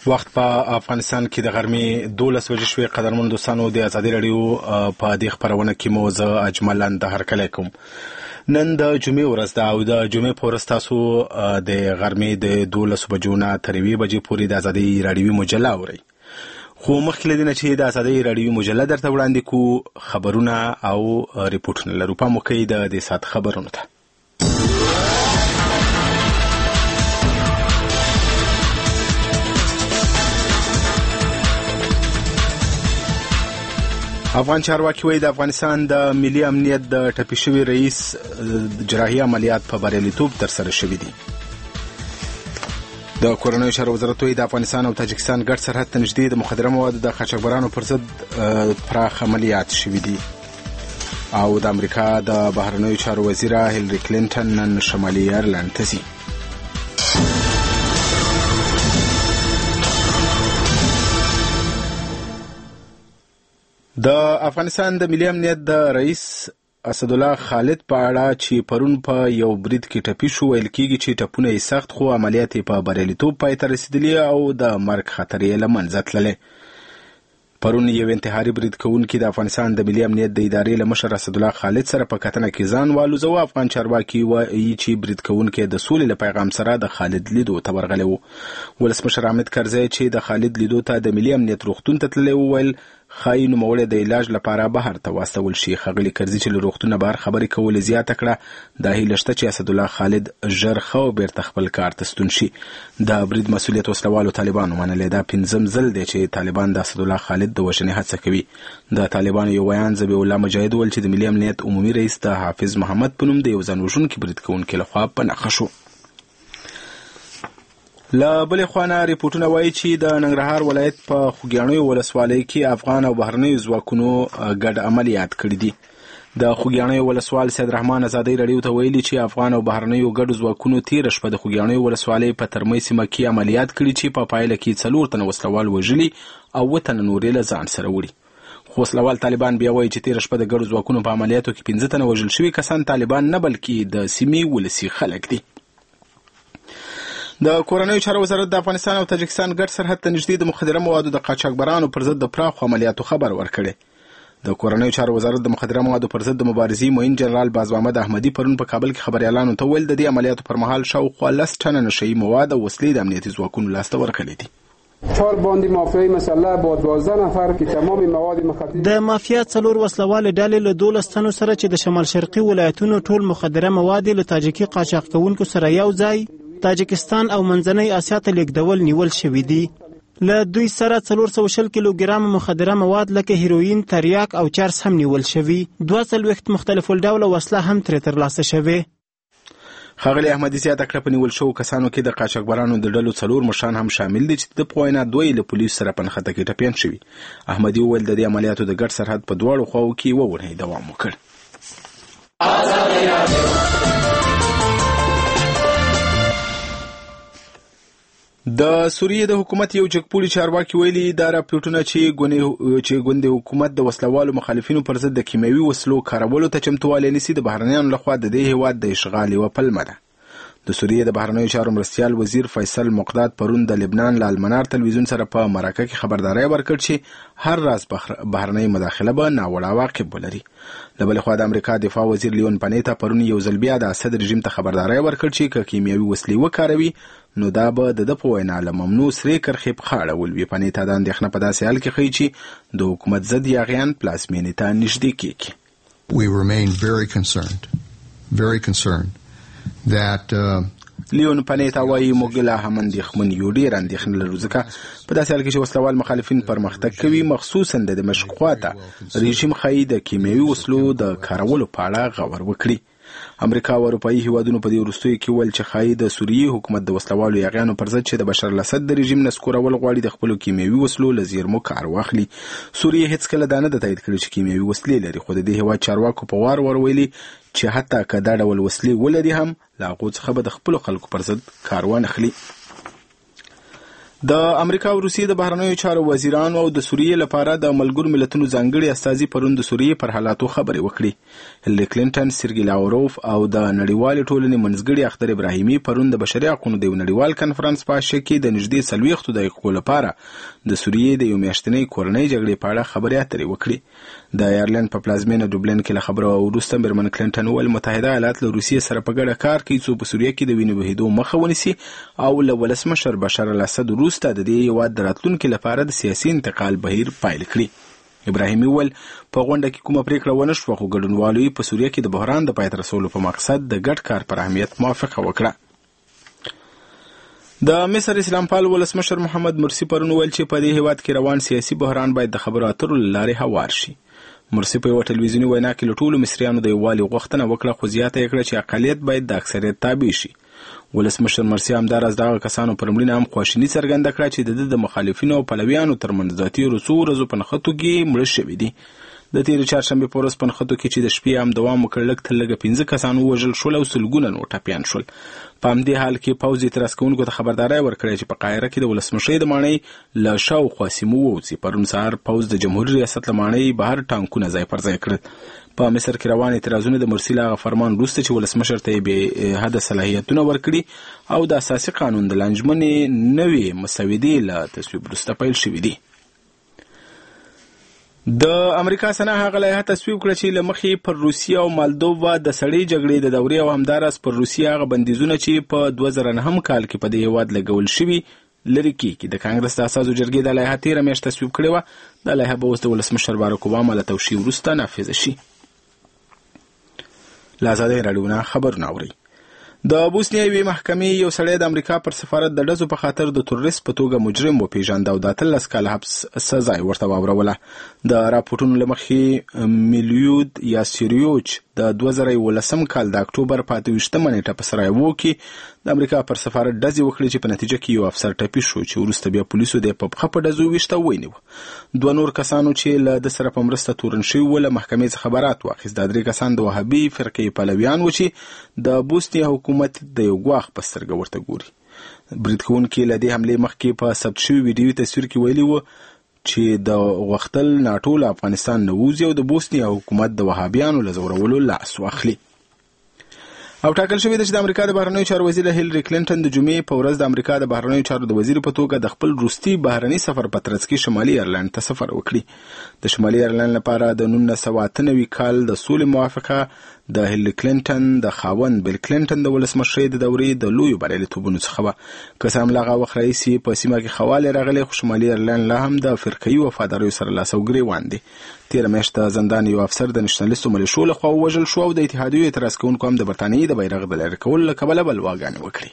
وخت په افغانستان کې د غرمې 12 بجې شوې. قدرمن دوستانو، د ازادي رادیو په دې خبرونه کې موضوع اجملاً د هرکلی کوم. نن د جمعې ورځ ده او د جمعې په ورځ تاسو د غرمې د 12 بجو نه تر 1 بجې پورې د ازادي رادیو مجله اورئ. خو مخکې له دې نه چې د ازادي رادیو مجله درته وړاندې کو، خبرونه او ریپورټونه لرو. په موقع د دې سات خبرونو ته افغان چارواکي وایي د افغانستان د ملي امنیت د ټپي شوي رئیس جراحي عملیات په بریالیتوب ترسره شوي دي. د کورنیو چارو وزارت وایي د افغانستان او تاجکستان ګډ سرحد ته نږدې د مخدره موادو د قاچاقبرانو پر ضد پراخ عملیات شوي دي. او د امریکا د بهرنیو چارو وزیره هیلری کلینټن نن شمالي ایرلند ته ځي. د افغانستان د ملي امنیت د رئیس اسدالله خالد په اړه چې پرون په یو برید کې ټپي شو، ویل کېږي چې ټپونه یې سخت خو عملیات یې په بریالیتوب پای ته رسېدلي او د مرګ خطر یې له منځه تللی. پرون یو انتحاري برید کوونکي د افغانستان د ملي امنیت د ادارې له مشر اسدالله خالد سره په کتنه کې ځان والوزوه. افغان چارواکي وایي چې برید کوونکی د سولې له پیغام سره د خالد لیدو ته ورغلی و. ولسمشر حامد کرزی چې د خالد لیدو ته د ملي امنیت روغتون ته تللی وویل ښایي نوموړی د علاج لپاره بهر ته واستول شي. ښاغلي کرزي چې له روغتونه بهر خبرې کول زیاته کړه دا هیله شته چې اسدالله خالد ژر ښه او بیرته خپل کار ته ستون شي. د برید مسؤلیت وسلوالو طالبانو منلی. دا 5م ځل دی چې طالبان د اسدالله خالد د وژنې هڅه کوي. د طالبانو یو ویان ذبیح الله مجاهد وویل چې د ملي امنیت عمومي رئیس د حافظ محمد په نوم د یو ځان وژونکي برید کوونکي لخوا په نښه شو. له بلې خوا نه ریپورټونه وایي چې د ننګرهار ولایت په خوږیاڼیو ولسوالۍ کې افغان او بهرنیو ځواکونو ګډ عملیات کړي دي. د خوږیاڼیو ولسوال سید رحمان ازادي رادیو ته ویلي چې افغان او بهرنیو ګډو ځواکونو تېره شپه د خوږیاڼیو ولسوالۍ په ترمۍ سیمه کې عملیات کړي چې په پایله کې 4 تنه وسلوال وژلي او 7 تنه نور یې له ځان سره وړي. خو وسلوال طالبان بیا وایي چې تېره شپه د ګډو ځواکونو په عملیاتو کې 15 تنه وژل شوي کسان طالبان نه بلکې د سیمې ولسي خلک دي. د کورنیو چارو وزارت د افغانستان او تاجکستان ګډ سرحد ته نږدې د مخدره موادو د قاچاقبرانو پر ضد د پراخو عملیاتو خبر ورکړی. د کورنیو چارو وزارت د مخدره موادو پر ضد د مبارزې معین جنرال باز محمد احمدي پرون په کابل کې خبريالانو ته ویل د دې عملیاتو پر مهال شاوخوا 10 ټنه نشهیي مواد او وسلې د امنیتي ځواکونو لاسته ورغلي دي. 4 باندې مافیای مسلح با 12 نفر که تمام مواد مخدره د مافیا 4 وسلوال ډلې له 12 تنو سره چې د شمال شرقي ولایتونو ټول مخدره مواد له تاجکي قاچاق کوونکو سره یو ځای تاجکستان او منځنۍ اسیا ته لیږدول نیول شوي دي. له دوی سره 440 کیلوګرام مخدره مواد لکه هیروین، تریاک او چرس هم نیول شوي. 22 مختلف الډوله وسله هم ترې ترلاسه شوې. ښاغلي احمدي زیاته کړه په نیول شوو کسانو کې د قاچاقبرانو د ډلو 4 مشران هم شامل دي چې د په وینا دوی له پولیسو سره په نښته کې ټپیان شوي. احمدي وویل د دې عملیاتو د ګډ سرحد په دواړو خواو کې 2 اونۍ دوام وکړ. د سوریې د حکومت یو جګپوړي چارواکي ویلي دا راپورټونه چې ګوندي حکومت د وسلوالو مخالفینو پر ضد د کیمیاوي وسلو کارولو ته چمتووالی نیسي د بهرنیانو لخوا د دې هیواد د اشغال یوه پلمه ده. د سوریې د بهرنیو چارو مرستیال وزیر فیصل مقداد پرون د لبنان له المنار تلویزیون سره په مرکه کې خبرداری ورکړ چې هر راز بهرنۍ مداخله به ناوړه عواقب ولري. له بلې خوا د امریکا دفاع وزیر لیون پنیتا پرون یو ځل بیا د اسد رژیم ته خبرداری ورکړ چې که کیمیاوي وسلې وکاروي نو دا به د په وینا له ممنوع سرې کرښې په خاړه ولوي. پنیتا د اندېښنه په داسې حال کې ښیي چې د حکومت ضد یاغیان پلازمینې ته نږدې کېږي. We remain very concerned that لیون پنیتا وایي موږ لا هم اندېښمن یو، ډېر اندېښنه لرو ځکه په داسې حال کې چې وسلوال مخالفین پرمختګ کوي، مخصوصا د دمشق خواته رژیم ښایي د کیمیاوي وسلو د کارولو په اړه غور وکړي. امریکا او اروپایي هیوادونو په دې وروستیو کې ویل چې ښایي د سوریې حکومت د وسلوالو یاغیانو پر ضد چې د بشر الاسد د رژیم نسکورول غواړي د خپلو کیمیاوي وسلو له زیرمو کار واخلي. سوریې هیڅکله دا نه ده تایید کړې چې کیمیاوي وسلې لري، خو د دې هیواد چارواکو په وار ویلي چې حتی که دا ډول وسلې ولري هم له هغو څخه به د خپلو خلکو پر ضد کار وانخلي. د امریکا او روسیې د بهرنیو چارو وزیرانو او د سوریې لپاره د ملګرو ملتونو ځانګړي استازي پرون د سوریې پر حالاتو خبرې وکړي. هیلری کلینټن، سرګی لاوروف او د نړیوالې ټولنې منځګړي اختر ابراهیمي پرون د بشري حقوقو د نړیوال کنفرانس په اشاره کې د نږدې 40 دقیقو لپاره د سوریې د یو میاشتنۍ کورنۍ جګړې په اړه خبرې اترې وکړي. د ایرلند په پلازمینه دوبلن کې له خبرو وروسته میرمن کلینټن وویل متحده ایالات له روسیې سره په ګډه کار کوي څو په سوریه کې د وینې بهېدو مخه ونیسي او له ولسمشر بشار الاسد وروسته د دې هېواد د راتلونکي لپاره د سیاسي انتقال بهیر پیل کړي. ابراهیمي وویل په غونډه کې کومه پریکړه ونه شوه خو ګډونوالو په سوریه کې د بحران د پای ته رسولو په مقصد د ګډ کار پر اهمیت موافقه وکړه. د مصر اسلام پال ولسمشر محمد مرسی پرون ویل چې په دې هېواد کې روان سیاسي بحران باید د خبرو اترو له لارې هوار شي. مرسی په یوه ټلویزیوني وینا کې له ټولو مصریانو د یووالي غوښتنه وکړه خو زیاته یې کړه چې اقلیت باید د اکثریت تابع شي. ولسمشر مرسی همداراز دغه کسانو پر مړینه هم خواشیني څرګنده کړه چې د مخالفینو او پلویانو ترمنځ د تېرو څو ورځو په نښتو کې مړه شوي دي. د تېرې چهارشنبې په ورځ په نښتو کې چې د شپې هم دوام وکړ لږ تر لږه 15 کسان ووژل شول او سلګونه نور ټپیان شول. په همدې حال کې پوځ اعتراض کوونکو ته خبرداری ورکړی چې په قاهره کې د ولسمشرۍ د ماڼۍ له شاوخوا سیمو ووځي. پرون سهار پوځ د جمهوري ریاست له ماڼۍ بهر ټانکونه ځای پر ځای کړل. په مصر کې روان اعتراضونه د مرسی له فرمان وروسته چې ولسمشر ته یې بې حده صلاحیتونه ورکړي او د اساسي قانون د لانجمنې نوې مسودې له تصویب وروسته پیل شوي دي. د امریکا سنا هغه لایحه تصویب کړه چې له مخې پر روسیه او مالدووا د سړې جګړې د دورې او همداراز پر روسیه هغه بندیزونه چې په 2009 کال کې په دې هېواد لګول شوي لرې کېږي. د کانګرس د اساسو جرګې د لایحه تېره میاشت تصویب کړې وه. دا لایحه به اوس د ولسمشر باراک اوباما له توشیح وروسته نافذه شي. له ازادۍ راډیو نه خبرونه اورئ. د بوسنیا یوې محکمې یو سړی د امریکا پر سفارت د ډزو په خاطر د تروریست په توګه مجرم وپېژانده او د 18 کاله حبس سزا یې ورته واوروله. د راپورټونو له مخې میلیود یاسیریوچ د 2011 کال د اکتوبر په 28 نیټه په سرایوو کې د امریکا پر سفارت ډزې وکړې چې په نتیجه کې یو افسر ټپي شو چې وروسته بیا پولیسو د په پښه په ډزو ویشته ونیو. 2 نور کسانو چې له د سره په مرسته تورن شوي وو له محکمې څخه برات واخیست. دا 3 کسان د وهابي فرقې پلویان وو چې د بوسنیا حکومت د یو ګواښ په سترګه ورته ګوري. برید کوونکي له دې حملې مخکې په ثبت شوي ویډیو تصویر کې ویلي وو چې د غوښتل ناټو له افغانستان نه ووځي او د بوسنیا حکومت د وهابیانو له ځورولو لاس واخلي. او ټاکل شوې ده چې د امریکا د بهرنیو چارو وزیر هیلری کلینټن د جمعې په ورځ د امریکا د بهرنیو چارو د وزیر په توګه د خپل وروستي بهرني سفر په ترڅ کې شمالي ایرلند ته سفر وکړي. د شمالي ایرلند لپاره د 1998 کال د سولې موافقه د هیلری کلینټن د خاوند بیل کلینټن د ولسمشرۍ د دورې د لویو بریالیتوبونو څخه وه. که څه هم له هغه وخت راهیسې په سیمه کې خواله راغلی خو شمالي ایرلند لا هم د فرقه‌یي وفاداریو سره لاس او ګرېوان دی. تېره میاشت د زندان یو افسر د نشنلیستو ملیشو لخوا ووژل شو او د اتحادیو اعتراض کوونکو هم د برټانیې د بیرغ د لرې کولو له کبله بلواګانې وکړې.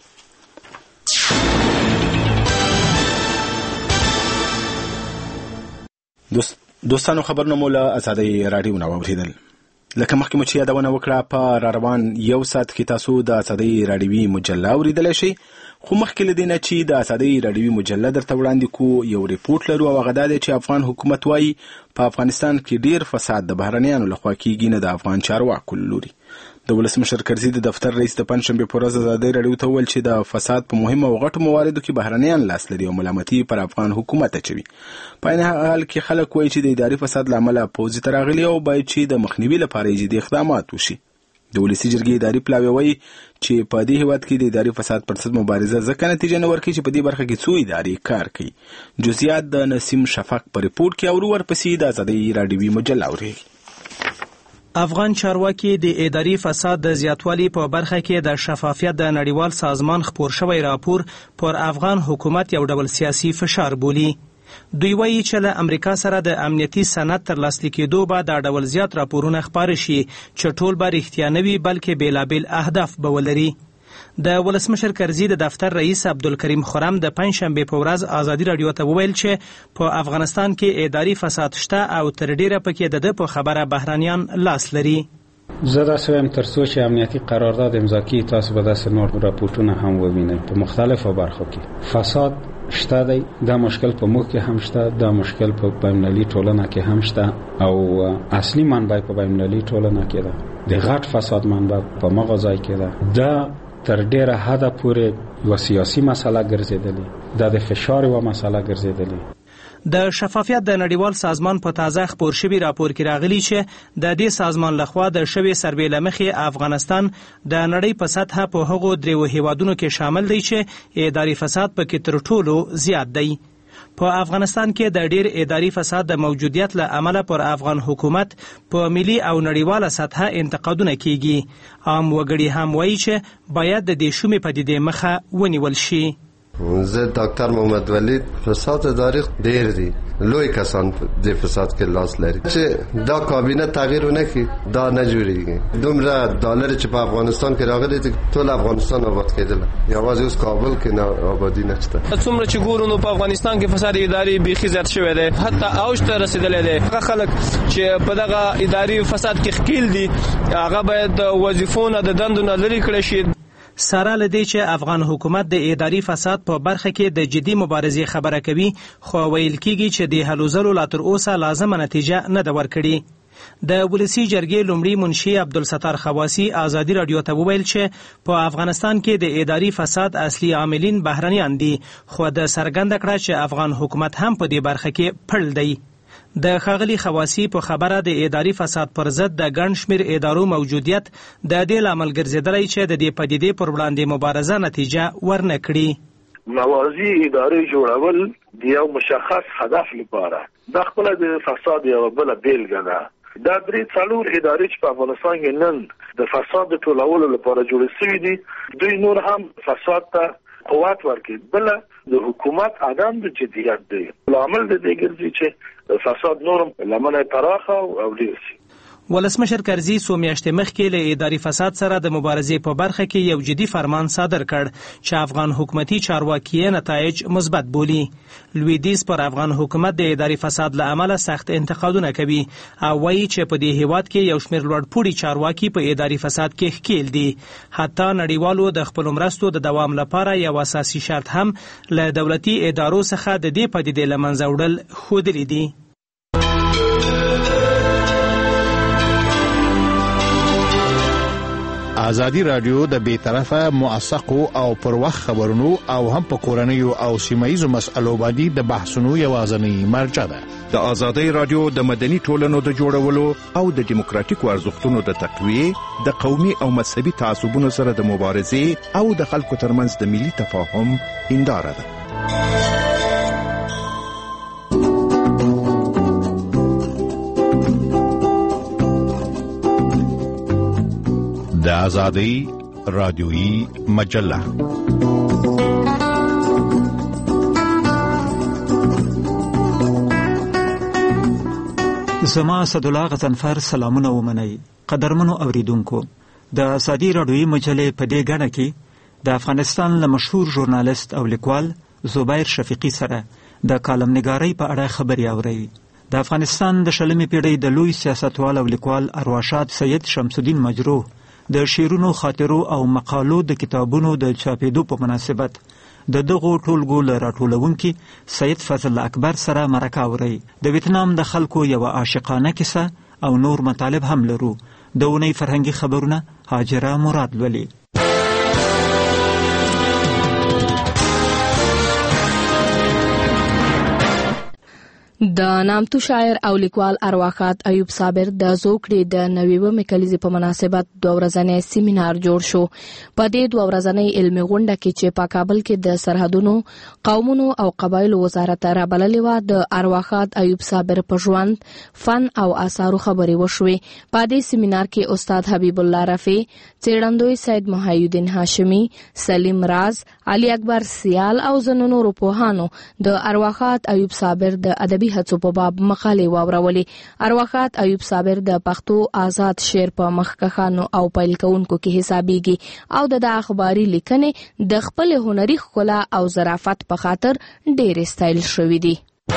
دوستانو خبرونه مو له ازادۍ راډیو نه واورېدل. لکه مخکې مو چې یادونه وکړه په راروان یو ساعت کې تاسو د ازادۍ راډیوي مجله اورېدلی شئ. خو مخکې له دې نه چې د ازادۍ راډیوي مجله درته وړاندې کو یو ریپورټ لرو او هغه دا دی چې افغان حکومت وایي په افغانستان کې ډیر فساد د بهرنیانو لخوا کېږي نه د افغان چارواکو له لوري. د ولسمشر کرزي د دفتر رئیس د پنجشنبې په ورځ ازادۍ راډیو ته وویل چې د فساد په مهمو او غټو مواردو کې بهرنیان لاس لري او ملامتي پر افغان حکومت اچوي. په عین حال کې خلک وایي چې د اداري فساد له امله پوځ ته راغلي او باید چې د مخنیوي لپاره جدي اقدامات وشي. د ولسي جرګې اداري پلاوی وایي چې په دې هېواد کې د اداري فساد پر ضد مبارزه ځکه نتیجه نه ورکوي چې په دې برخه کې څو ادارې کار کوي. جزئیات د نسیم شفق په ریپورټ کې او ورپسې د ازادۍ راډیوي مجله اوري. افغان چارواکي د اداري فساد د زیاتوالي په برخه کې د شفافیت د نړیوال سازمان خپور شوی راپور پر افغان حکومت یو ډول سیاسي فشار بولي. دوی وایي چې له امریکا سره د امنیتي سند تر لاسلیک کېدو به دا ډول زیات راپورونه خپاره شي چې ټول به رښتیا نه وي بلکې بېلابېل اهداف به ولري. د ولسمشر کرزي د دفتر رئیس عبدالکریم خرم د پنجشنبې په ورځ ازادي راډیو ته وویل چې په افغانستان کې اداري فساد شته او تر ډیره پکې د ده په خبره بهرنیان لاس لري. زه داسې وایم تر څو چې امنیتي قرارداد امضا کړي تاسو به داسې نور راپورټونه هم ووینئ. په مختلفو برخو کې فساد شته دی. دا مشکل په موږ کې هم شته، دا مشکل په بین‌المللي ټولنه کې هم شته او اصلي منبع په بین‌المللي ټولنه کې ده. د غټ فساد منبع په مغه ځای کې ده. دا تر ډیره حده پورې یو سیاسي مسله ګرځېدلې، دا د فشار یوه مسله ګرځېدلې. د شفافیت د نړیوال سازمان په تازه خپور شوي راپور کې راغلي چې د دې سازمان لخوا د شوي سروې له مخې افغانستان د نړۍ په سطحه په هغو 3 هیوادونو کې شامل دی چې اداري فساد پکې تر ټولو زیات دی. په افغانستان کې د ډیر اداري فساد د موجودیت له امله پر افغان حکومت په ملي او نړیواله سطحه انتقادونه کیږي. عام وګړي هم وایي چې باید د دې شومې پدیدې مخه ونیول شي. زه ډاکټر محمد ولی، فساد اداري ډیر دی، لوی کسان د فساد کې لاس لري چې دا کابینه تغییر ونه کړي دا نه جوړیږي. دومره ډالر چې په افغانستان کې راغلي دي ټول افغانستان آباد کېدل، یوازې اوس کابل کې نه آبادی نشته. څومره چې ګورو نو په افغانستان کې فساد اداري بیخي زیات شوی دی، حتی اوج ته رسیدلی دی. هغه خلک چې په دغه اداري فساد کې ښکیل دي هغه باید وظیفونه د دندو نه لرې کړی شي. سره لدی چې افغان حکومت د اداري فساد په برخه کې د جدي مبارزې خبره کوي، خو ویل کیږي چې د هلو ځلو لا تر اوسه لازمه نتیجه نه ده ورکړې. د ولسی جرګې لومړي منشي عبدالستار خواسی ازادي رادیو ته وویل چې په افغانستان کې د اداري فساد اصلي عاملین بهرنیان دي، خو د څرګنده کړه چې افغان حکومت هم په دې برخه کې پړل دی. د ښاغلي خواسی په خبره د اداري فساد پر ضد د ګڼ شمېر ادارو موجودیت د دې لامل ګرځېدلی چې د دې پدیدې پر وړاندې مبارزه نتیجه ورنه کړي. موازی ادارې جوړول د یو مشخص هدف لپاره د خپل د فساد یو بل بیلګه ده. دا 3-4 ادارې چې په افغانستان کې نن د فساد ټولولو لپاره جوړې شوي دي، دوی نور هم فساد ته قوت ورکړي. بل د حکومت عدم د جدیت دی لامل د دې ګرځي چې فساد نورم لمنه پراخه او ډیر شي. ولسمشر کرزي څو میاشتې مخکې له اداري فساد سره د مبارزې په برخه کې یو جدي فرمان صادر کړ چې افغان حکومتي چارواکي نتایج مثبت بولي. لویدیځ پر افغان حکومت د اداري فساد له امله سخت انتقادونه کوي او وایي چې په دې هیواد کې یو شمېر لوړپوړي چارواکي په اداري فساد کې ښکیل دي. حتی نړیوالو د خپلو مرستو د دوام لپاره یو اساسي شرط هم له دولتي ادارو څخه د دې پدیدې له منځه وړل ښودلي دي. ازادي رادیو د بیطرفه موثقو او پر وخت خبرونو او هم په کورنیو او سیمایي مسألو باندې د بحثونو یوازینی مرجع ده. د ازادي رادیو د مدني ټولنو د جوړولو او د دیموکراتیکو ارزښتونو د تقویه، د قومي او مذهبي تعصبونو سره د مبارزې او د خلکو ترمنځ د ملي تفاهم هنداره ده. د ازادي رادیویی مجله زما اسدالله غضنفر سلامونه ومنئ. قدرمنو اوریدونکو، د ازادي رادیویی مجلې په دې غاڼه کې د افغانستان له مشهور ژورنالیست او لیکوال زبیر شفیقي سره د کالم نګارۍ په اړه خبرې اورئ. د افغانستان د 20مې پیړۍ د لوی سیاستوال او لیکوال ارواښاد سید شمس الدین مجروح د شعرونو، خاطرو او مقالو د کتابونو د چاپېدو په مناسبت د دغو ټولګو له راټولونکي سید فضل اکبر سره مرکه اورئ. د ویتنام د خلکو یوه عاشقانه کیسه او نور مطالب هم لرو. د اونۍ فرهنګي خبرونه هاجره مراد لولي. د نامتو شاعر او لیکوال ارواښاد ایوب صابر د زوکړې د 90مې کلیزې په مناسبت 2 ورځنی سیمینار جوړ شو. په دې 2 ورځنۍ علمي غونډه کې چې په کابل کې د سرحدونو، قومونو او قبایلو وزارت رابللې وه، د ارواښاد ایوب صابر په ژوند، فن او آثارو خبرې وشوې. په دې سیمینار کې استاد حبیب الله رفیع، څېړندوی سید محی الدین هاشمي، سلیم راز، علي اکبر سیال او ځینو نورو پوهانو د ارواښاد ایوب صابر د ادبي هڅو په باب مقالې واورولې. ارواښاد ایوب صابر د پښتو آزاد شعر په مخکښانو او پیل کوونکو کې حسابېږي او د اخباري لیکنې د خپل هنري ښکلا او ظرافت په خاطر ډېر ستایل شوي دي.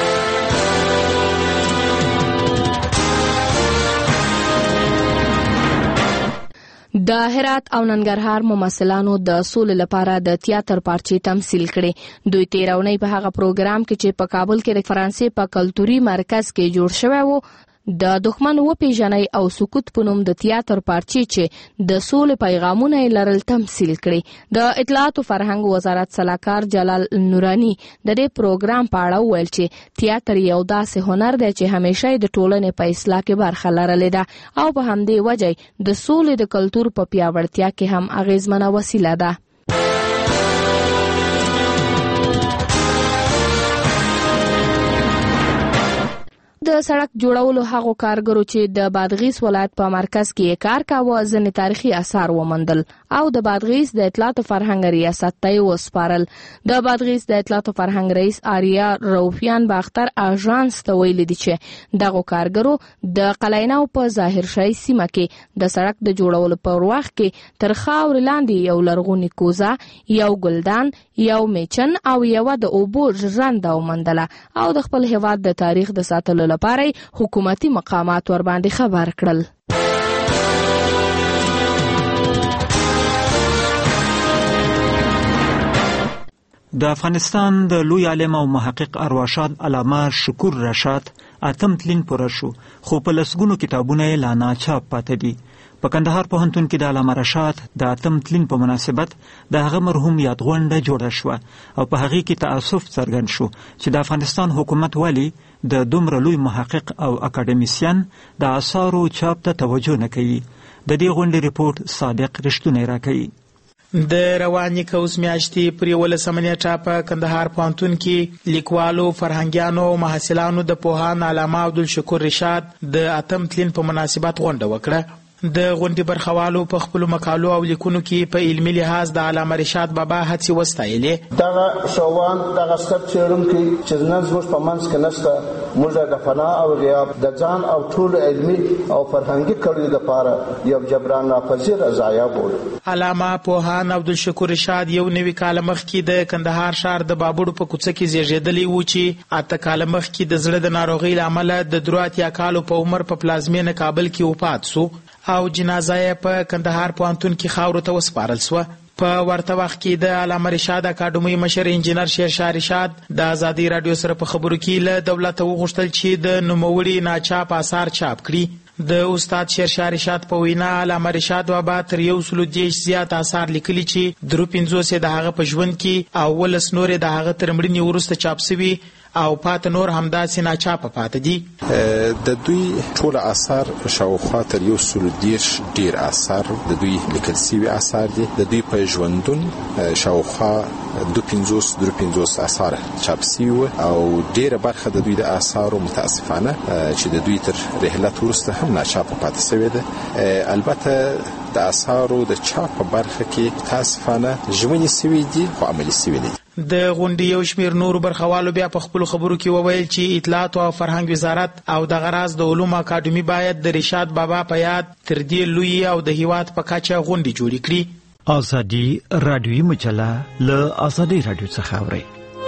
د هرات او ننګرهار ممثلانو د سولې لپاره د تیاتر پارچې تمثیل کړي. دوی تیرونی په هغه پروګرام کې چې په کابل کې د فرانسې په کلتوري مرکز کې جوړ شوی وو د دښمن وپیژنئ او سکوت په نوم د تیاتر پارچې چې د سولې پیغامونه یې لرل تمثیل کړي. د اطلاعات او فرهنګ وزارت سلاکار جلال نورانی د دې پروګرام په اړه وویل چې تیاتر یو داسې هنر دی چې همیشه د ټولنې په اصلاح کې برخه لرلې ده او په همدې وجه د سولې د کلتور په پیاوړتیا کې هم اغیزمنه وسیله ده. د سړک جوړولو هغو کارګرو چې د بادغیس ولایت په مرکز کې کار کاوه ځینې تاریخي آثار وموندل او د بادغیس د اطلاعات او فرهنګ ریاست ته یې وسپارل. د بادغیس د اطلاعات او فرهنګ رئیس آریا روفیان باختر اژانس ته ویلي دي چې دغو کارګرو د قلعه‌نو په ظاهر شاهي سیمه کې د سړک د جوړولو پر وخت کې تر خاورې لاندې یو لرغونی کوزه، یو ګلدان، یو میچن او یوه د اوبو ژرنده وموندله او د خپل هیواد د تاریخ د ساتلو لپاره حکومتي مقامات ور باندې خبر کړل. د افغانستان د لوی عالم او محقق ارواښاد علامه شکور رشاد اتم تلین پوره شو، خو په لسګونو کتابونه یې لا ناچاپ پاتې دي. په کندهار پوهنتون کې د علامه رشاد د اتم تلین په مناسبت د هغه مرحوم یادغونډه جوړه شوه او په هغې کې تأسف څرګند شو چې د افغانستان حکومت ولې د دومره لوی محقق او اکاډمیسین د آثارو چاپ ته توجه نه کوي. د دې غونډې ریپورت صادق رښتونی راکوي. د روانې کوز میاشتې پر 11 نیټه په کندهار پوهنتون کې لیکوالو، فرهنګیانو او محصلانو د پوهاند علامه عبدالشکور رشاد د اتم تلین په مناسبت غونډه وکړه. د غونډې برخوالو په خپلو مقالو او لیکونو کې په علمي لحاظ د علامه رشاد بابا هڅې وستایلې. دغه شوان دغه ستر څېړونکي چې نن زموږ په منځ کې نشته، موږ د فنا او غیاب د ځان او ټولو علمي او فرهنګي کړیو لپاره یو جبران ناپذیر ضایعه بولو. علامه پوهاند عبدالشکور رشاد یو نوي کال مخکې د کندهار ښار د بابړو په کوڅه کې زیږېدلی و چې 8 کال مخکې د زړه د ناروغۍ له امله د 83 کالو په عمر په پلازمینه کابل کې وفات سو او جنازه یې په کندهار پوهنتون کې خاورو ته وسپارل سوه. په ورته وخت کې د علامه رشاد اکاډمۍ مشر انجینر شیرشاه رشاد د ازادي رادیو سره په خبرو کې له دولته وغوښتل چې د نوموړي ناچاپ آثار چاپ کړي. د استاد شیرشاه رشاد په وینا علامه رشاد بابا تر 130 زیات آثار لیکلي چې 53 د هغه په ژوند کې او 19 نور د هغه تر مړینې وروسته چاپ سوي او پات نور همداسې ناچاپه پاتې دي. د دوی ټول آثار شاوخوا تر 130 ډیر آثار د دوی لیکل سوي آثار دي. د دوی په ژوندون شاوخوا 250 آثار چاپ سوي او ډیره برخه د دوی د آثارو متاسفانه چې د دوی تر رحلت وروسته هم ناچاپه پاتې سوي ده. البته د آثارو د چاپ په برخه کې متاسفانه ژمنې سوي دي خو عملي سوي نه دي. د غونډې یو شمېر نورو برخوالو بیا په خپلو خبرو کې وویل چې اطلاعات او فرهنګ وزارت او دغه راز د علومو اکاډمي باید د رشاد بابا په یاد تر دې لوی او د هیواد په کچه غونډې جوړې کړي. ازادي رادیوي مجله له ازادي رادیو څخه اورئ.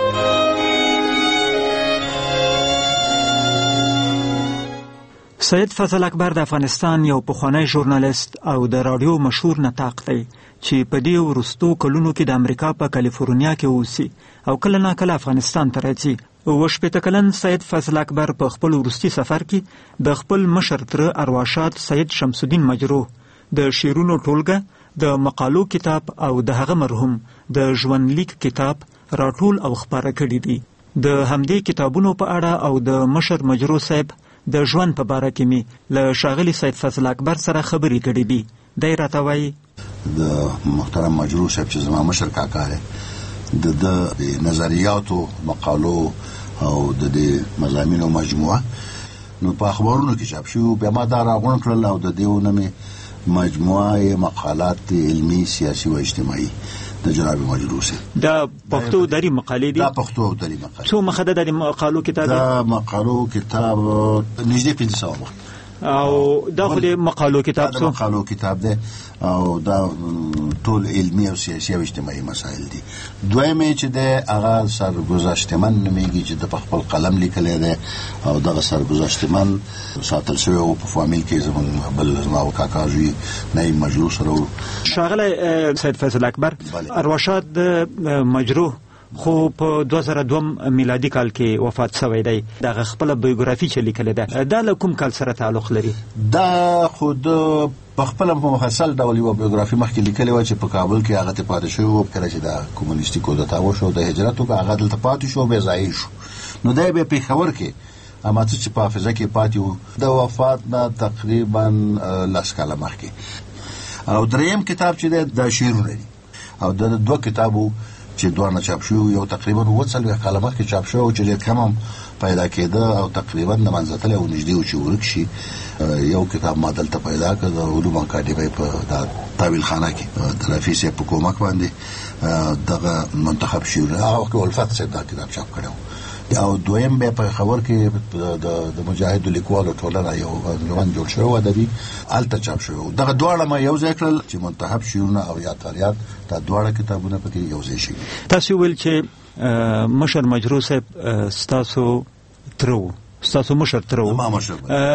سید فضل اکبر د افغانستان یو پخوانی ژورنالیست او د رادیو مشهور نطاق دی چې په دې وروستو کلونو کې د امریکا په کالیفورنیا کې اوسي او کله ناکله افغانستان ته راځي. 18 کلن سید فضل اکبر په خپل وروستي سفر کې د خپل مشر تره ارواښاد سید شمس الدین مجروح د شعرونو ټولګه، د مقالو کتاب او د هغه مرحوم د ژوندلیک کتاب راټول او خپاره کړي دي. د همدې کتابونو په اړه او د مشر مجروح صاحب د ژوند په باره کې می له ښاغلي سید فضل اکبر سره خبرې کړې دي. دی راته وایي د محترم مجروح صاحب چې زما مشر کاکا دی د نظریاتو، مقالو او د دې مضامینو مجموعه نو په اخبارونو کې چاپ شو. بیا ما دا راغونډ کړل او د دې ونه مې مجموعه مقالات علمي، سیاسي و اجتماعي د جناب مجروح صاحب دا پښتو دري مقالې دي. دا پښتو او دري مقالې. څو مخه د مقالو کتاب؟ دا مقالو کتاب نږدې 500 او دا خو د مقالو کتاب څو؟ مقالو کتاب دی او دا ټول علمي او سیاسي او اجتماعي مسائل دي. دویم چې د هغه سرګذشتمن نومیږي چې د خپل قلم لیکلی دی او دغه سرګذشتمن ساتل شوی او په فامیل کې زموږ بل زما او کاکا زوی نعیم مجروح سره. ښاغلی سید فضل اکبر، ارواښاد مجروح خو په 2002 میلادي کال کې وفات شوی دی. دغه خپل بایوګرافي چې لیکلې ده دا له کوم کال سره تعلق لري؟ دا خود په خپل مفصل ډول یو بایوګرافي مخکې لیکلې و چې په کابل کې هغه ته پاتې شو او کله چې د کمونیستي کودتا وشو د هجرت او هغه دلته پاتې شو به ځای شو. نو دا به په خبر کې اما چې په حافظه کې پاتې وو د وفات نه تقریبا 10 کاله مخکې. او دریم کتاب چې د شعرونه دي او د دوه کتابو چې دوه چاپ شو یو تقریبا 40 کاله مخکې چاپ شو چې ډېر کم پیدا کېده او تقریبا د منځتل او نږدې او چې ورک شي. یو کتاب ما دلته پیدا کړ د علوم اکاډمۍ په تاویل خانه کې د رفیع صاحب په کومک باندې دغه منتخب شعر هغه وخت الفت صاحب دا کتاب چاپ کړو. او دویم به په خبر کې د مجاهد لیکوالو ټولنه یو عنوان جوړ شو ادبي الته چاپ شو. دغه دواړه ما یو ځای کړل چې منتخب شعرونه او یادګاریات دا دواړه کتابونه پکې یو ځای شي. تاسو ویل چې مشر مجروح صاحب ستاسو مشر ترو ما مشر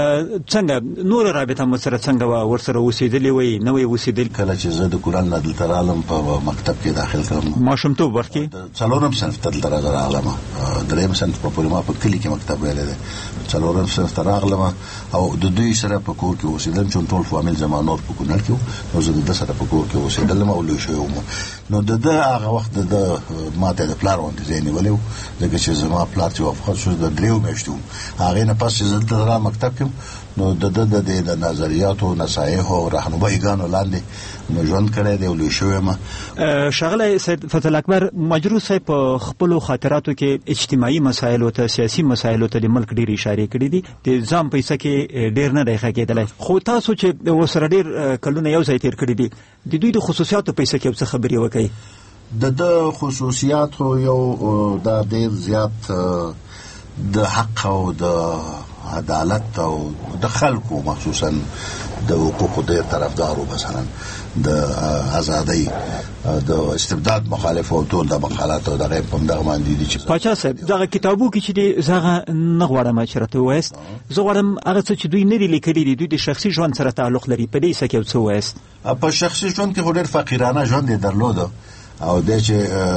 څنګه نور رابطه مو سره څنګه ورسره اوسېدلې وای نو اوسېدل؟ کله چې زه د قرآن نه دلته رالم په مکتب کې داخل کړم ماشومتوب وخت کې 4 صنف ته دلته راغلم. 3 صنف په پوره ما په کلی کې مکتب ویل دی. 4 صنف ته راغلم او د دوی سره په کور کې اوسېدم چې ټول فامیل زمانه نور په کونړ کې او زه د سره په کور کې اوسېدلم او لوی شوم. نو د هغه وخت د ماته د پلار وانت زینې ولیو ځکه چې زما پلار چې وفات شو د 3 میاشتو هغه نه پس چې زه د مکتب کې نو د نظریات او نصایح او راهنماییګانو لاندې نو ژوند کړی دی او لوی شوی ما. ښاغلی سید فتح الاکبر مجروح صاحب په خپلو خاطراتو کې اجتماعي مسایلو ته سیاسي مسایلو ته د ملک ډېرې اشارې کړي دي. د ځان پیسه کې ډېر نه دی ښه کېدلی خو تاسو چې ورسره ډېر کلونه یو ځای تېر کړي دي د دوی د خصوصیاتو پیسه کې څه خبرې وکړئ؟ د خصوصیاتو یو دا ډېر زیات د حق او د عدالت او د خلکو مخصوصا د حقوقو د طرفدارو مثلا د ازادۍ د استبداد مخالف او ټول د مقالات او دغه په دغه باندې دي چې پاچا صاحب دغه کتابو کې چې دی زغه نه غواړم چې راته وایست زه غواړم هغه څه چې دوی نه دي لیکلي دي دوی د شخصي ژوند سره تعلق لري په دې څه کې څه وایست؟ په شخصي ژوند کې ډېر فقیرانه ژوند یې درلود او د چې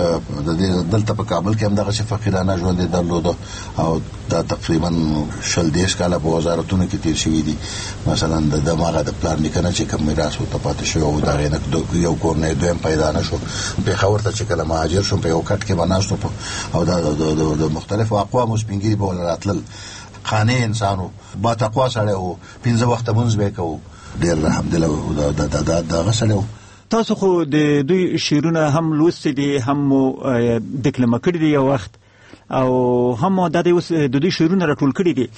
د دلته په کابل کې هم دغه چې فقیرانه ژوند یې درلود او دا تقریبا 40 کاله په وزارتونو کې تیر شوي دي. مثلا د دماغه د پلان لیکنه چې کوم میراث ورته پاتې شو او دا غینک یو کور نه دویم پیدا نه شو پېښور ته چې کله مهاجر شوم په یو کټ کې بناستو او د مختلفو اقوامو سپینګیري به ولراتلل خانه انسانو با تقوا سره او 15 وخت مونږ به کوو ډېر الحمدلله دغه سره. تاسو خو د دوی شعرونه هم لوستي دي هم دکلمه کړي دي یو وخت او هم د دوی شعرونه راټول کړي دي.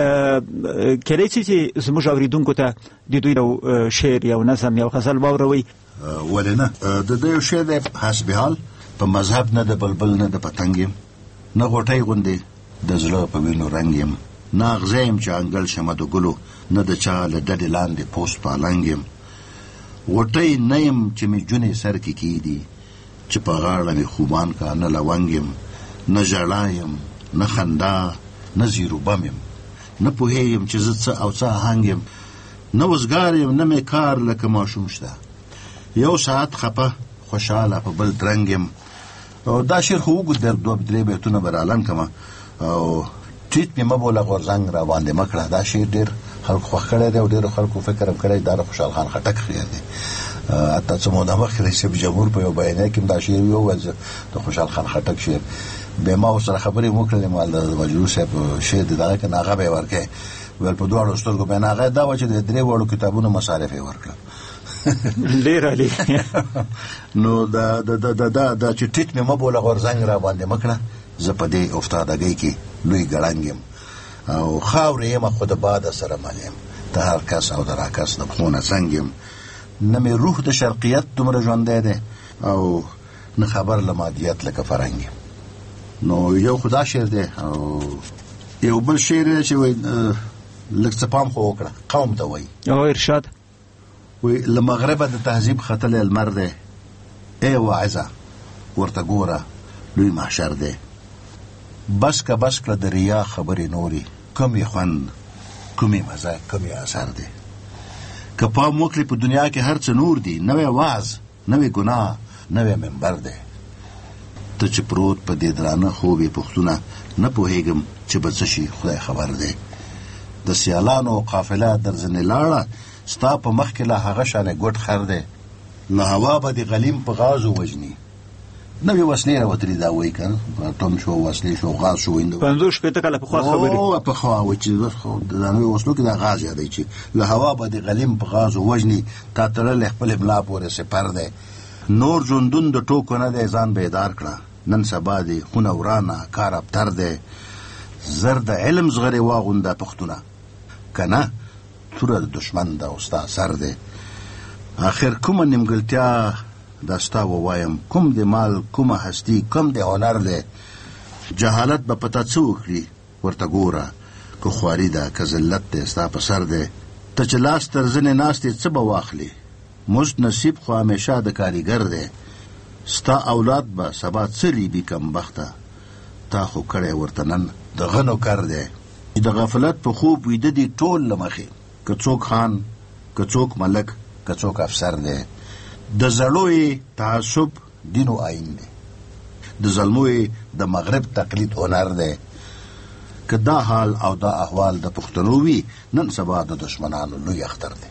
کله چې زموږ اوریدونکو ته د دوی یو شعر یو نظم یو غزل واوروي ولنه د دوی شعر د حسب حال په مذهب نه د بلبل نه د پتنګ نه غوټۍ غوندې د زړه په وینو رنګ یم نه غزیم چې انګل شمه د ګلو نه د چا له ډډې لاندې پوست پالنګ یم غوټۍ نه یم چې مې جونې سر کې کیدي چې په غاړه مې خوبان کا نه لونګ یم نه ژړا یم نه خندا نه زیرو بم یم نه پوهېږم چې زه څه او څه آهنګ یم نه وزګار یم نه مې کار لکه ماشوم شته یو ساعت خپه خوشحاله په بل درنګ یم. او دا شعر خو وګورئ 2-3 بیتونه به رالن کمه او ټیټ مې مه بوله غورځنګ را باندې مه کړه. دا شعر ډېر خلکو خوښ کړی دی او ډېرو خلکو فکر هم کړی دا د خوشحال خان خټک شعر دی. حتی څه موده مخکې رئیس جمهور په یو بیانیه کې دا شعر وویل د خوشحال خان خټک شعر بیا ما ورسره خبرې هم وکړلې مال د مجروح صاحب شعر دی دغه که نه هغه به یې ورکړی ویل په دواړو سترګو بیا نه هغه دا وه چې د 3 وړو کتابونو مصارف یې ورکړل. ډېر عالي. نو دا چې ټیټ مې مه بوله غورځنګ را باندې مه کړه زه په دې افتادګۍ کې لوی ګړنګ یم او خاورې یم خو د باده سره مل یم د هر کس او د راکس د پښو نه څنګ یم نه مې روح د شرقیت دومره ژوندی دی او نه خبر له مادیت لکه فرنګ یم. نو یو خو دا شعر دی او یو بل شعر دی چې وایي لږ څه پام خو وکړه قوم ته وایي او ارشاد وی له مغربه د تهذیب ختلی المر دی ای واعظه ورته ګوره لوی محشر دی بس که بس کړه د ریا خبرې نورې کمی خوند کمی مزه کمی اثر دی که پام وکړې په دنیا کې هر څه نور دی نوی واز نوی ګناه نوی منبر دی ته چې پروت په دې درانه خوب یې پوښتونه نه پوهېږم چې به څه شي خدای خبر دی. د سیالانو قافله درځنې لاړه ستا په مخ کې لا هغه شانې ګوټ خر دی. له هوا به د غلیم په غازو وژني. نوې وسلې راوتلي دا وایي که نه اتم شو وسلې شو غاز شو 50 شپېته کاله پخوا خبرې پخوا وایي چې د نوې وسلو کې دا غاز یادوي چې له هوا به د غلیم په غازو وژني. تا تړلی خپل ملا پورې سپر دی. نور ژوندون د ټوکو نه دی ځان بیدار کړه. نن سبا دی خونه ورانه کار ابتر دی. زر د علم زغرې واغونده پښتونه که نه توره د دشمن ده او ستا سر دی. آخر کومه نیمګړتیا دا ستا ووایم کوم د مال کومه هستی کوم د هنر دی. جهالت به پته څه وکړي ورته ګوره که خواري ده که ذلت دی ستا په سر دی. ته چې لاس تر ځنې ناست یې څه به واخلي. مزد نصیب خو همیشه د کاریګر دی. ستا اولاد به سبا څه ریبي کم بخته. تا خو کړی ورته نن د غنو کر دی. د غفلت په خوب ویده دي ټول له مخې که څوک خان که څوک ملک که څوک افسر دی. د زړوی تعصب دین و آئین دی. د ظلموی د مغرب تقلید هنر دی. که دا حال او دا احوال د پښتنو وي نن سبا د دشمنانو لوی اختر دی.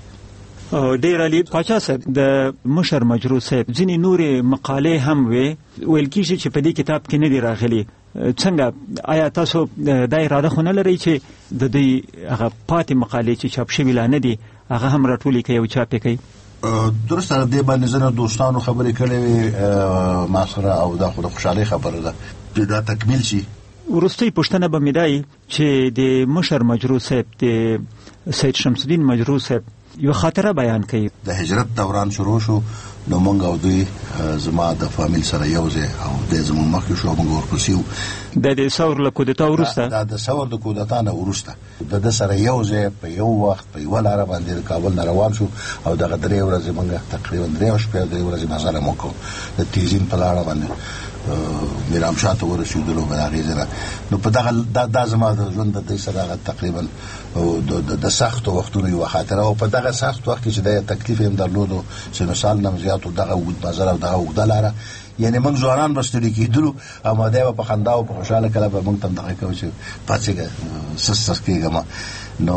ډېر علي پاچا صاحب د مشر مجروح صاحب ځینې نورې مقالې هم وې ویل کېږي چې په دې کتاب کې نه دي راغلي. څنګه آیا تاسو دا اراده خو نه لرئ چې د دوی هغه پاتې مقالې چې چاپ شوي لا نه دي هغه هم راټولې کوي او چاپ یې کوي؟ درسته دې باندې ځینې دوستانو خبرې کړې وې ما سره او دا خو د خوشحالۍ خبره ده چې دا تکمیل شي. وروستۍ پوښتنه به مې دا چې د مشر مجروح صاحب د سید شمس الدین مجروح صاحب یو خاطره بیان کوي. د هجرت دوران شروع شو نو موږ او دوی زما د فامیل سره یو ځای او د زموږ مخکې شو موږ ورپسې وو. د ثور له کودتا وروسته دا د ثور د کودتا نه وروسته د ده سره یو ځای په یو وخت په یوه لاره باندې د کابل نه روان شو او دغه 3 ورځې موږ تقریبا 3 شپې 3 ورځې مزل مو وکړو د تیزین په لاره باندې میرامشاه ته ورسېدلو په هغې ځای نو په دغه دا زما د ژوند د دوی سره هغه تقریبا د سختو وختونو یوه خاطره او په دغه سخت وخت کې چې د تکلیف یې هم درلودو چې مثال نه زیات دغه اوږد مزل او دغه اوږده لاره یعنې موږ ځوانان به ستړي کېدلو اما دی به په خندا او په خوشحاله کله به موږ ته هم دغه کوو چې پاڅېږه سست کېږم. نو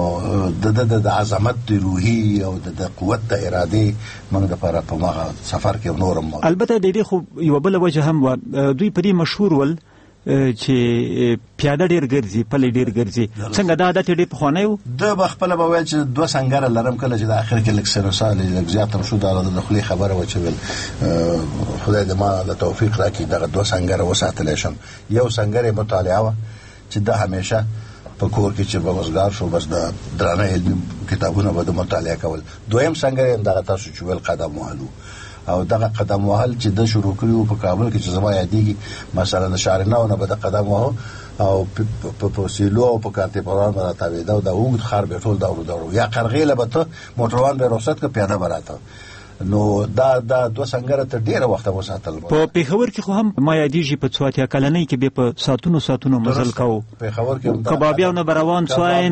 د عظمت د روحي او د قوت د ارادې موږ دپاره په مغه سفر کې نورم البته د دې خو یوه بله وجه هم وه دوی په دې مشهور ول چې پیاده ډېر ګرځي پلی ډېر ګرځي. څنګه دا عادت یې ډېر پخوانی و؟ ده به خپله به ویل چې 2 سنګره لرم کله چې د اخر کې لږ سنوسال لږ زیات شو دا د خولې خبره وه چې ویل خدای د ما د توفیق راکړي دغه 2 سنګره وساتلی شم. یو سنګر یې مطالعه وه چې ده همیشه په کور کې چې به وزګار شو بس د درانه علمي کتابونه به د مطالعه کول. دویم سنګر یې همدغه تاسو چې ویل قدم وهلو او دغه قدم وهل چې د شروع کړي وو په کابل کې چې زما یادېږي مثلا د شارناو نه به د قدم وهو او په سیلو او په کارتیپوران به راتاوېده او د اوږد خر به ټول دورو یا قرغې له به ته موټروان به رخصت کړه پیاده به راته. نو دا 2 سنګره ته ډېره وخته وساتل. په پېښور کې خو هم ما یادېږي په 84 کلنۍ کې بیا په ساعتونو مزل کوو. پېښور کې کبابیانو نه به روان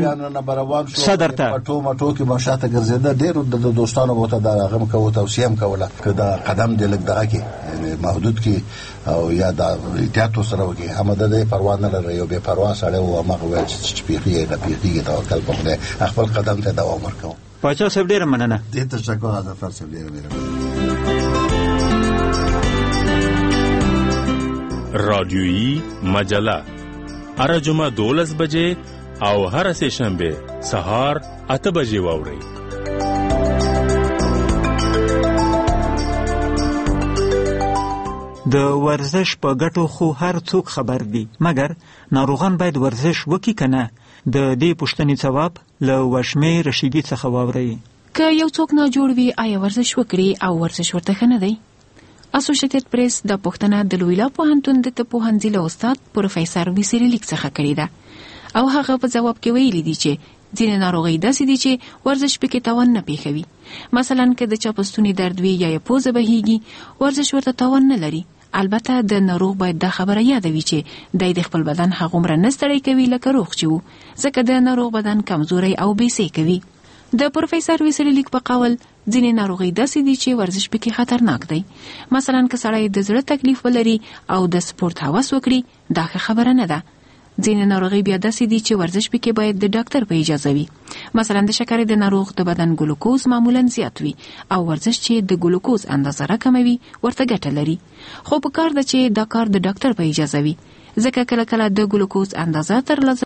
صدر ته پټو مټو کې به شاته ګرځېده. ډېرو د دوستانو به ورته دا هغه م کوو توصیه هم کوله که دا قدم دې لږ دغه کې محدود کې او یا دا احتیاط ورسره وکړي. همدا دی پروا نه لري یو بې پروا سړی و هماغه ویل چې پېښېږي توکل په خدای خپل قدم ته دوام ورکوو. پاچا صاحب ډېره مننه. دې تشکر ظفر صاحب ډېره رادیویی مجله هر جمعه 12 بجې او هر سه شنبه سهار 8 بجې واورئ. د ورزش په ګټو خو هر څوک خبر دي مګر ناروغان باید ورزش وکړي که نه؟ د دې پوښتنې ځواب له وشمې رشیدي څخه واورئ. که یو څوک نه جوړ وي آیا ورزش وکړي او ورزش ورته ښه نه دی؟ اسوسییټډ پریس د پوښتنه د لویلا پوهنتون د پوهنځي له استاد پروفیسور ویسریلیک څخه کړې ده او هغه په ځواب کې ویلي دي چې ځینې ناروغۍ داسې دي چې ورزش پکې تاوان نه پېښوي. مثلا که د چا په ستوني درد وي یا یې پوزه بهیږي ورزش ورته تاوان نه لري. البته د ناروغ باید دا خبره یاده وي چې دی د خپل بدن هغومره نه ستړی کوي لکه روغ چې و ځکه د ناروغ بدن کمزوری او بېسې کوي. د پروفیسور ویسری لیک په قول ځینې ناروغۍ داسې دي چې ورزش پکې خطرناک دی. مثلا که سړی د زړه تکلیف ولري او د سپورت هوس وکړي دا ښه خبره نه ده. ځینې ناروغۍ بیا داسې دي چې ورزش پکې باید د ډاکټر په اجازه وي. مثلا د شکرې د ناروغ د بدن ګلوکوز معمولا زیات وي او ورزش چې د ګلوکوز اندازه راکموي ورته ګټه لري. خو په کار ده چې دا کار د ډاکټر په اجازه وي، ځکه کله کله د ګلوکوز اندازه تر